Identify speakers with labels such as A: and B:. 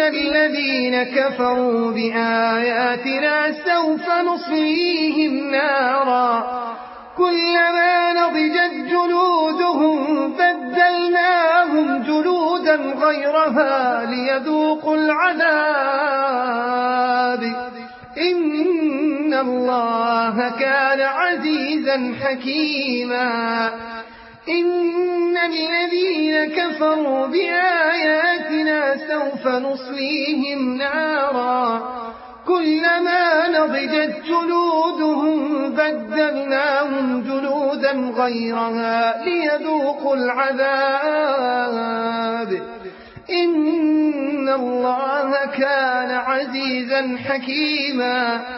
A: الذين كفروا بآياتنا سوف نصليهم نارا كلما نضجت جلودهم بدلناهم جلودا غيرها ليذوقوا العذاب إن الله كان عزيزا حكيما إن الذين كفروا بآياتنا سوف نصليهم نارا كلما نضجت جلودهم بدلناهم جلودا غيرها ليذوقوا العذاب إن الله كان عزيزا حكيما